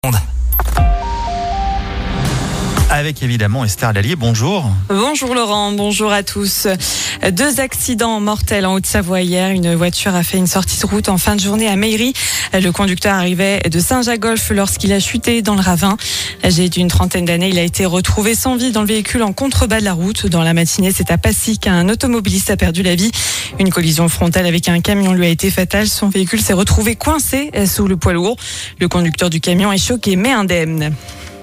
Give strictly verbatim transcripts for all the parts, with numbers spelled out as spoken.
Monde. Avec évidemment Esther Lallier, bonjour. Bonjour Laurent, bonjour à tous. Deux accidents mortels en Haute-Savoie hier. Une voiture a fait une sortie de route en fin de journée à Meyry. Le conducteur arrivait de Saint-Jacques-Golf lorsqu'il a chuté dans le ravin. Âgé d'une trentaine d'années, il a été retrouvé sans vie dans le véhicule en contrebas de la route. Dans la matinée, c'est à Passy qu'un automobiliste a perdu la vie. Une collision frontale avec un camion lui a été fatale. Son véhicule s'est retrouvé coincé sous le poids lourd. Le conducteur du camion est choqué mais indemne.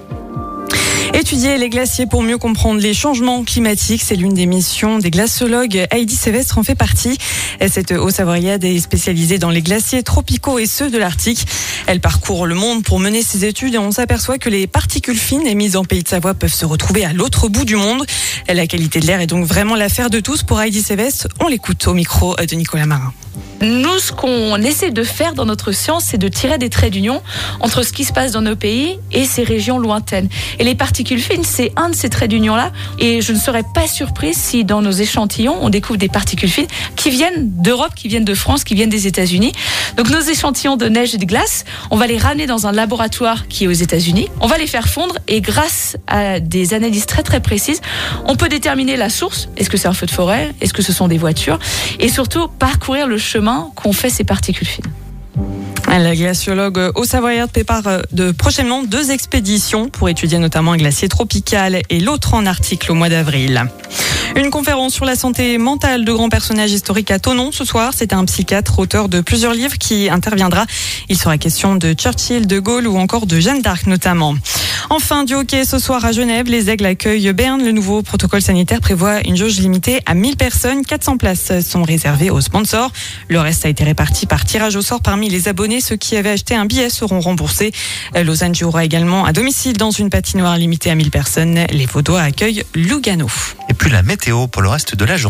Étudier les glaciers pour mieux comprendre les changements climatiques, c'est l'une des missions des glaciologues. Heidi Sévestre en fait partie. Cette Haut-Savoyarde est spécialisée dans les glaciers tropicaux et ceux de l'Arctique. Elle parcourt le monde pour mener ses études et on s'aperçoit que les particules fines émises en Pays de Savoie peuvent se retrouver à l'autre bout du monde. La qualité de l'air est donc vraiment l'affaire de tous. Pour Heidi Sévestre, on l'écoute au micro de Nicolas Marin. Nous, ce qu'on essaie de faire dans notre science, c'est de tirer des traits d'union entre ce qui se passe dans nos pays et ces régions lointaines. Et les particules fines, c'est un de ces traits d'union-là. Et je ne serais pas surprise si dans nos échantillons, on découvre des particules fines qui viennent d'Europe, qui viennent de France, qui viennent des États-Unis. Donc nos échantillons de neige et de glace, on va les ramener dans un laboratoire qui est aux États-Unis. On va les faire fondre et grâce à des analyses très très précises, on peut déterminer la source. Est-ce que c'est un feu de forêt? Est-ce que ce sont des voitures? Et surtout, parcourir le chemin qu'ont fait ces particules fines. La glaciologue Haut-Savoyarde prépare de prochainement deux expéditions pour étudier notamment un glacier tropical et l'autre en Arctique au mois d'avril. Une conférence sur la santé mentale de grands personnages historiques à Thonon ce soir. C'est un psychiatre, auteur de plusieurs livres qui interviendra. Il sera question de Churchill, de Gaulle ou encore de Jeanne d'Arc notamment. Enfin, du hockey ce soir à Genève. Les Aigles accueillent Berne. Le nouveau protocole sanitaire prévoit une jauge limitée à mille personnes. quatre cents places sont réservées aux sponsors. Le reste a été réparti par tirage au sort parmi les abonnés. Ceux qui avaient acheté un billet seront remboursés. Lausanne jouera également à domicile dans une patinoire limitée à mille personnes. Les Vaudois accueillent Lugano. Et puis la météo pour le reste de la journée.